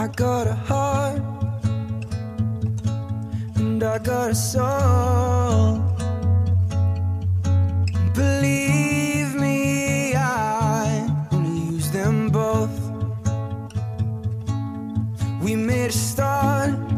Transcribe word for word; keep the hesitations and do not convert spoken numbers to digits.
I got a heart and I got a soul. Believe me, I wanna use them both. We made a start